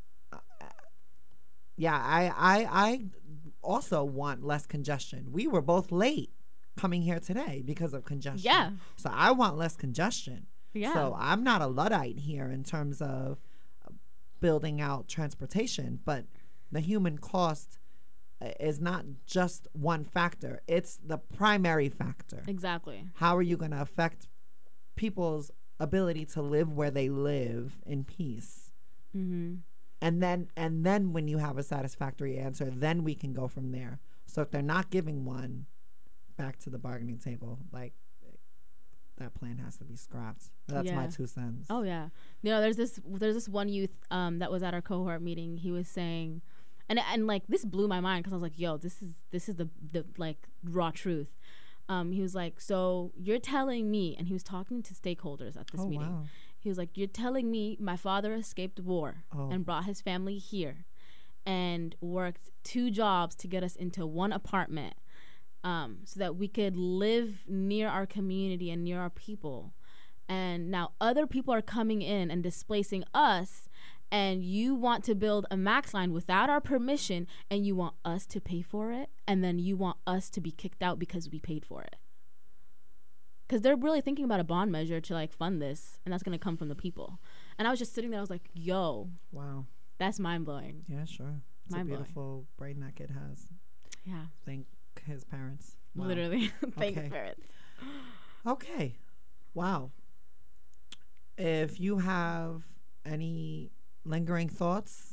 I also want less congestion. We were both late coming here today because of congestion. Yeah. So I want less congestion. Yeah. So I'm not a Luddite here in terms of building out transportation, but the human cost is not just one factor. It's the primary factor. Exactly. How are you going to affect people's ability to live where they live in peace? Mm-hmm. And then when you have a satisfactory answer, then we can go from there. So if they're not giving one, back to the bargaining table, like that plan has to be scrapped. That's my 2 cents. Oh yeah. There's this one youth that was at our cohort meeting. He was saying, and like this blew my mind, because I was like, this is the like raw truth. He was like, so you're telling me, and he was talking to stakeholders at this meeting. Wow. He was like, you're telling me my father escaped war and brought his family here and worked 2 jobs to get us into one apartment, so that we could live near our community and near our people. And now other people are coming in and displacing us, and you want to build a max line without our permission, and you want us to pay for it, and then you want us to be kicked out because we paid for it. Because they're really thinking about a bond measure to like fund this, and that's going to come from the people. And I was just sitting there, I was like, yo. Wow. That's mind-blowing. Yeah, sure. It's a beautiful brain that kid has. Yeah. Thank his parents. Wow. Literally. Thank his parents. Okay. Wow. If you have any lingering thoughts,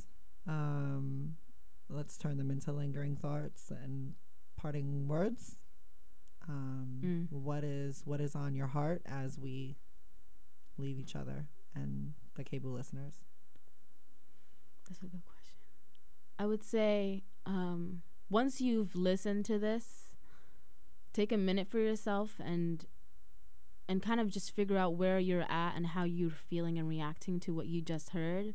let's turn them into lingering thoughts and parting words. What is on your heart as we leave each other and the cable listeners? That's a good question. I would say once you've listened to this, take a minute for yourself and kind of just figure out where you're at and how you're feeling and reacting to what you just heard.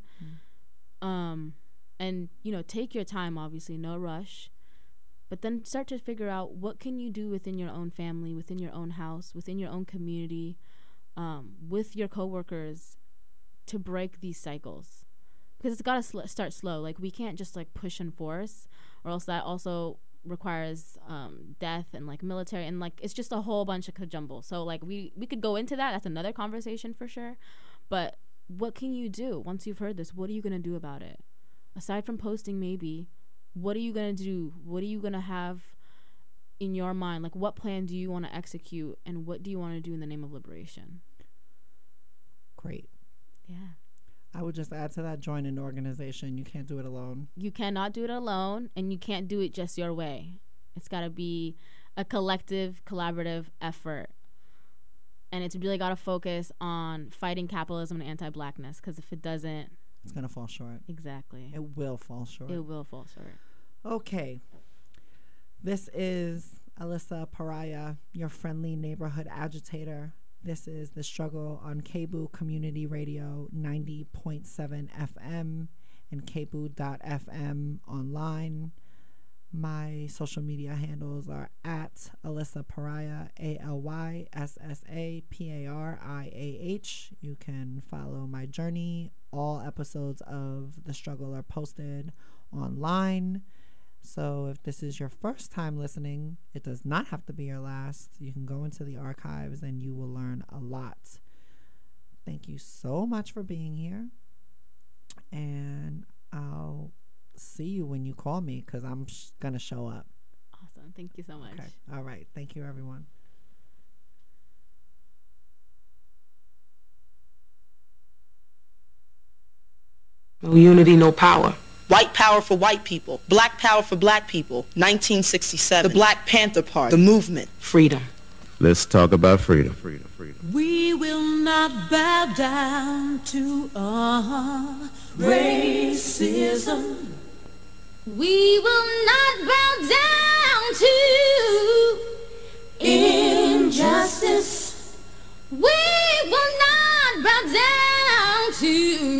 And, you know, take your time, obviously, no rush. But then start to figure out what can you do within your own family, within your own house, within your own community, with your coworkers to break these cycles. Because it's got to start slow. Like, we can't just, like, push and force, or else that also requires death and, like, military. And, like, it's just a whole bunch of kajumble. So, like, we could go into that. That's another conversation for sure. But what can you do once you've heard this? What are you going to do about it? Aside from posting, maybe, what are you going to do? What are you going to have in your mind? Like, what plan do you want to execute, and what do you want to do in the name of liberation? Great. Yeah. I would just add to that, join an organization. You can't do it alone. You cannot do it alone, and you can't do it just your way. It's got to be a collective, collaborative effort. And it's really got to focus on fighting capitalism and anti-blackness, because if it doesn't, it's going to fall short. Exactly. It will fall short. It will fall short. Okay. This is Alyssa Pariah, your friendly neighborhood agitator. This is The Struggle on KBOO Community Radio 90.7 FM and KBOO.FM online. My social media handles are at Alyssa Pariah, ALYSSAPARIAH. You can follow my journey. All episodes of The Struggle are posted online. So if this is your first time listening, it does not have to be your last. You can go into the archives and you will learn a lot. Thank you so much for being here. And I'll see you when you call me, because I'm going to show up. Awesome. Thank you so much. Okay. All right. Thank you, everyone. No unity, no power. White power for white people. Black power for black people. 1967. The Black Panther Party. The movement. Freedom. Let's talk about freedom. We will not bow down to racism. We will not bow down to injustice. We will not bow down to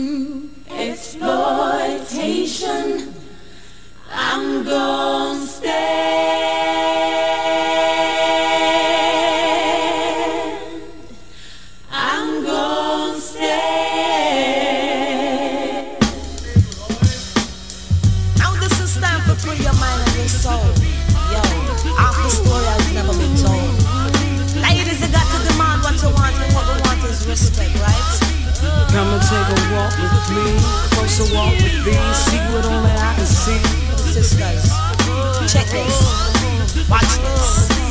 exploitation. I'm gonna stand. I'm gonna stand. Now this is time for free your mind and your soul. Yo, our story has never been told. Ladies, you got to demand what you want, and what we want is respect, right? Come and take a walk with me, closer walk with thee, see what only I can see. Sisters, check this, watch this.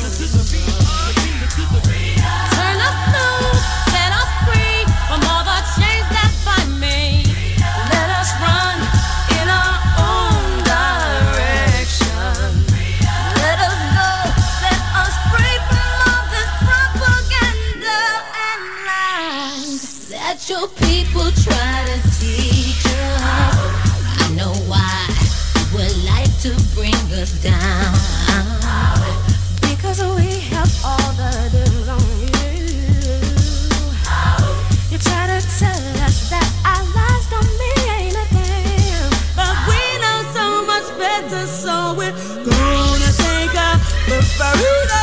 Turn us loose, set us free from all the chains that bind me. Let us run in our own direction. Let us go, set us free from all this propaganda and lies that your people try to teach us. I know why you would like to bring us down, because we have all the dibs on you. You try to tell us that our lives don't mean a thing, but we know so much better, so we're gonna take up the freedom.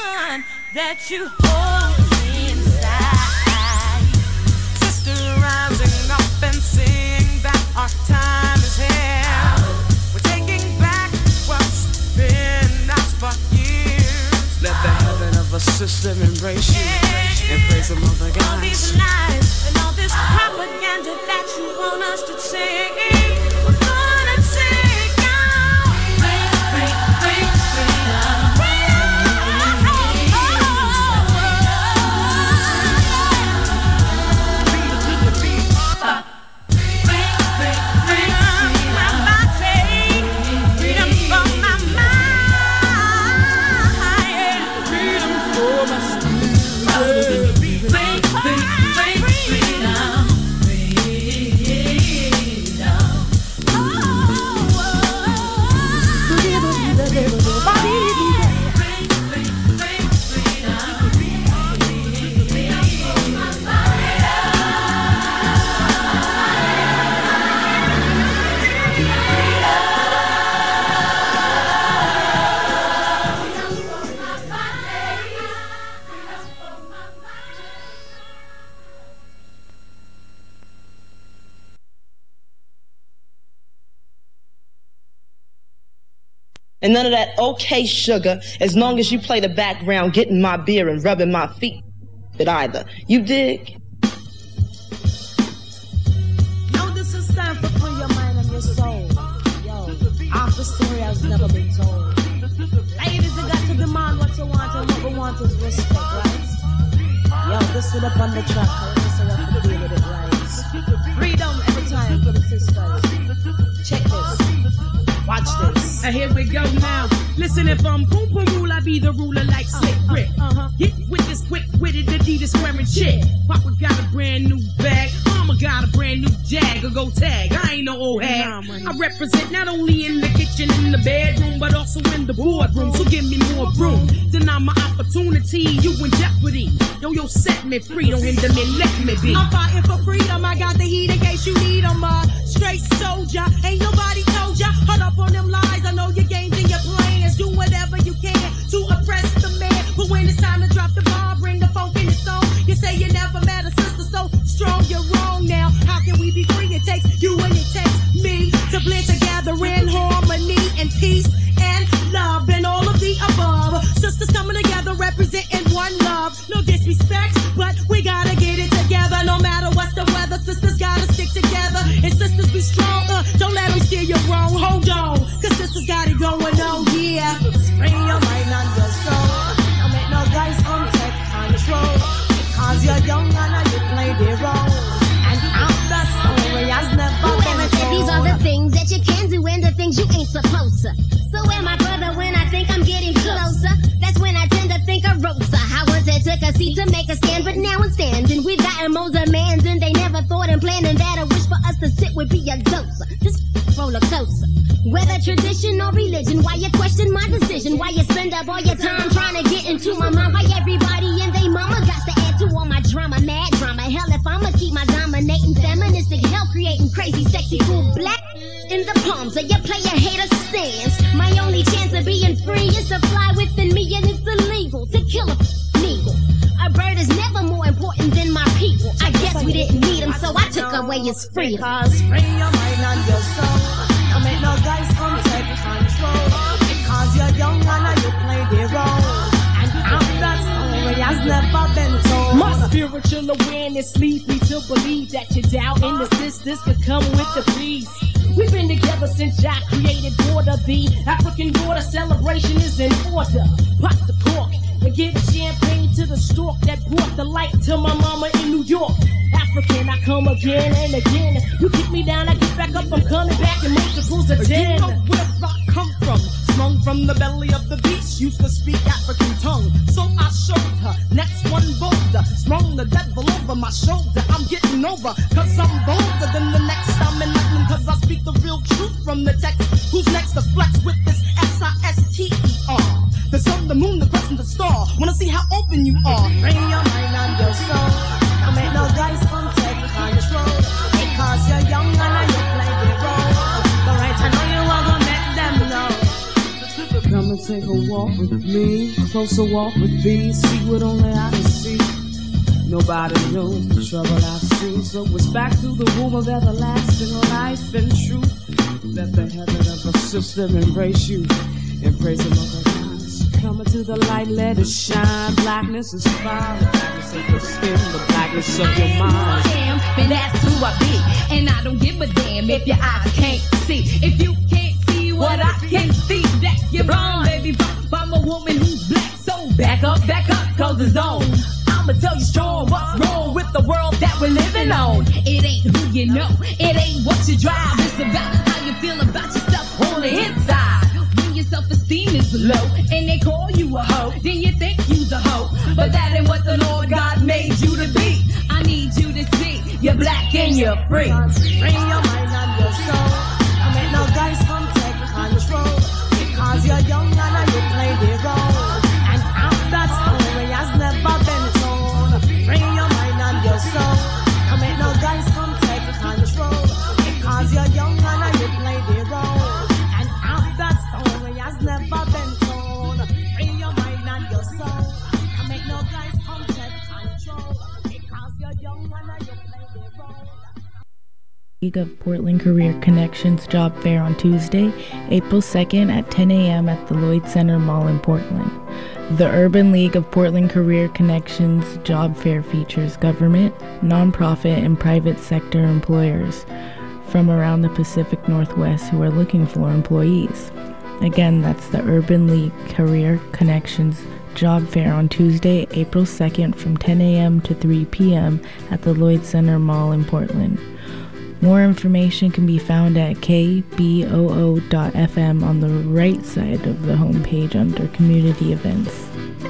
one that you hold inside. Sister rising up and sing that our time is here. We're taking back what's been ours for years. Let the heaven of a sister embrace you and praise the mother God. All these lies and all this propaganda that you want us to sing, we're gonna sing out. Freedom. And none of that okay sugar, as long as you play the background, getting my beer and rubbing my feet but either. You dig? Yo, this is time for free your mind and your soul. Yo, half the story has never been told. Ladies, you got to demand what you want, and what we want is respect, right? Yo, this is up on the track, so you have to deal with it right. Freedom every time for the sisters. Check this. Watch this. Here we go now. Listen, if I'm boom boom rule, I be the ruler like Slick Rick. Get with this quick-witted Adidas wearing chick. Papa got a brand new bag. Mama got a brand new Jag. Or go tag. I ain't no old hag. I represent not only in the kitchen, in the bedroom, but also in the boardroom. So give me more room. Deny my opportunity. You in jeopardy. Yo, set me free. Don't hinder me. Let me be. I'm fighting for freedom. I got the heat in case you need them. Straight soldier. Ain't nobody told ya. Hold up on them lies. I know your games and your plans. Do whatever you can to oppress the man. But when it's time to drop the ball, bring the funk in the song. You say you never met a sister so strong. You're wrong now. How can we be free? It takes you and it takes me to blend together in harmony and peace and love and all of the above. Sisters coming together representing one love. No disrespect, but we gotta get it together. No matter what's the weather, sisters gotta stick together. And sisters be strong. Don't let them steer you wrong. Hold on, cause sisters got it going on, yeah. Free your mind and your soul. Don't make no guys come take control. Because you're young and you play the role. And the story has never been told. These are the things that you can do and the things you ain't supposed to. So am my brother when I think I'm getting closer. That's when I tend to think of Rosa. I once had took a seat to make a stand, but now I'm standing. We've gotten more demands and they never thought and planning that a wish for us to sit would be a dose. Just roller coaster. Whether tradition or religion, why you question my decision? Why you spend up all your time trying to get into my mind? Why everybody and they mama got to add to all my drama, mad drama? Hell, if I'ma keep my dominating feministic hell, creating crazy, sexy, cool black in the palms of your player hater stance. My only chance of being free is to fly within me, and it's illegal to kill a eagle. A bird is never more important than my people. I guess we didn't need him, so I took away his freedom. Because free your mind and your soul. Don't make no guys come take control. Because you're young and you play the role. And that story has never been told. My spiritual awareness leads me to believe that your doubt and the sisters could come with the peace. We've been together since Jah created order. The African daughter celebration is in order. Pop the cork and give champagne to the stork that brought the light to my mama in New York. African, I come again and again. You kick me down, I get back up. I'm coming back in multiples of 10. You know where I come from. Sprung from the belly of the beast. Used to speak African tongue, so I showed her. Next one bolder. Sprung the devil over my shoulder. I'm getting over, cause I'm bolder than the next. I'm enlightening cause I speak the real truth from the text. Who's next to flex with this S-I-S-T-E-R? The sun, the moon, the crescent, the star. Wanna see how open you are. Bring your mind and your soul. Don't make no guys come take control. Because you're young and you play the role. The right, I know you are gonna let them know. Coming to take a walk with me, closer walk with thee, see what only I can see. Nobody knows the trouble I've seen, so it's back to the womb of everlasting life and truth. Let the heaven of a system embrace you and praise him of the gods. Coming to the light, let it shine. Blackness is fire, the blackness of your skin, the blackness of your mind. I am, and that's who I be, and I don't give a damn if your eyes can't see. If you can't see what I can see, that you're blind, baby. I'm a woman who's black, so back up, cause it's on. I'ma tell you strong what's wrong with the world that we're living on. It ain't who you know, it ain't what you drive. It's about how you feel about yourself on the inside. When your self-esteem is low and they call you a hoe, then you think you's a hoe. But that ain't what the Lord God made you to be. I need you to see you're black and you're free. Bring your mind and your soul. I make no guys come take control. Because you're young and you play the role. And that story has never been told. Bring your mind and your soul. I make no guys come take control. Because you're young and you play the role. And that story has never been told. Bring your mind and your soul. I make no guys come take control. Because you're young and you play the role. League of Portland Career Connections Job Fair on Tuesday, April 2nd at 10 a.m. at the Lloyd Center Mall in Portland. The Urban League of Portland Career Connections Job Fair features government, nonprofit, and private sector employers from around the Pacific Northwest who are looking for employees. Again, that's the Urban League Career Connections Job Fair on Tuesday, April 2nd from 10 a.m. to 3 p.m. at the Lloyd Center Mall in Portland. More information can be found at kboo.fm on the right side of the homepage under Community Events.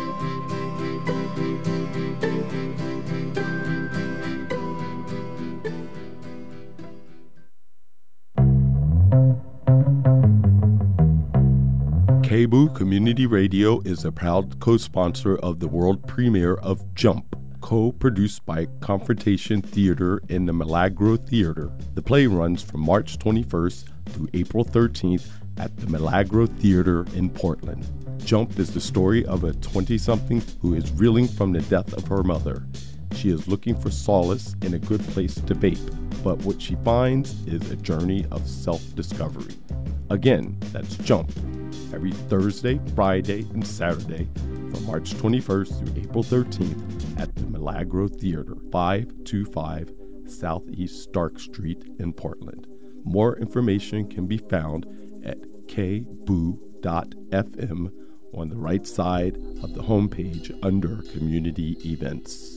KBOO Community Radio is a proud co-sponsor of the world premiere of Jump, co-produced by Confrontation Theater and the Milagro Theater. The play runs from March 21st through April 13th at the Milagro Theater in Portland. Jump is the story of a 20-something who is reeling from the death of her mother. She is looking for solace in a good place to vape, but what she finds is a journey of self-discovery. Again, that's Jump, every Thursday, Friday, and Saturday from March 21st through April 13th at the Milagro Theater, 525 Southeast Stark Street in Portland. More information can be found at kboo.fm on the right side of the homepage under Community Events.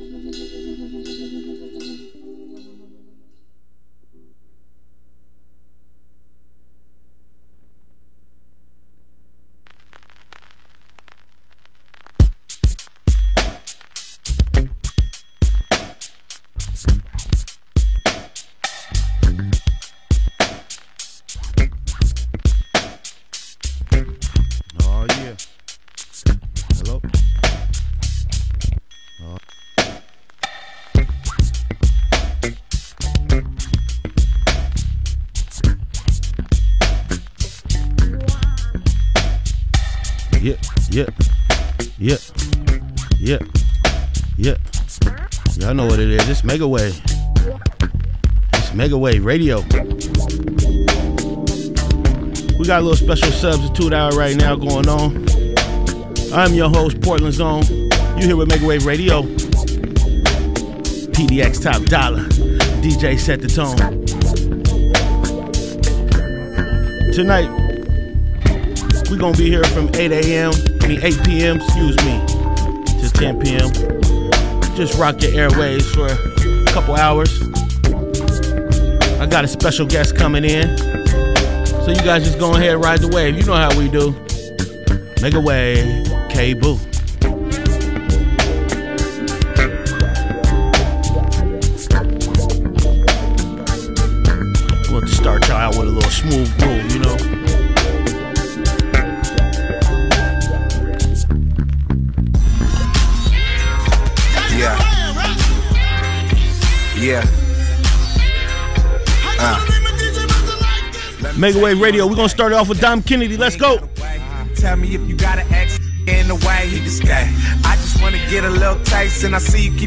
Yeah. Y'all know what it is. It's Mega Wave. It's Mega Wave Radio. We got a little special substitute hour right now going on. I'm your host, Portland Zone. You here with Mega Wave Radio. PDX Top Dollar. DJ set the tone. Tonight, we're going to be here from 8 p.m., to 10 p.m. Just rock your airwaves for a couple hours. I got a special guest coming in. So you guys just go ahead and ride the wave. You know how we do. Mega Wave, KBOO. I want to start y'all out with a little smooth groove, you know. Yeah. Mega Wave Radio. We're gonna start it off with Dom Kennedy. Let's go. tell me if you got an ex in the way, he just gay. I just wanna get a little taste, and I see you keep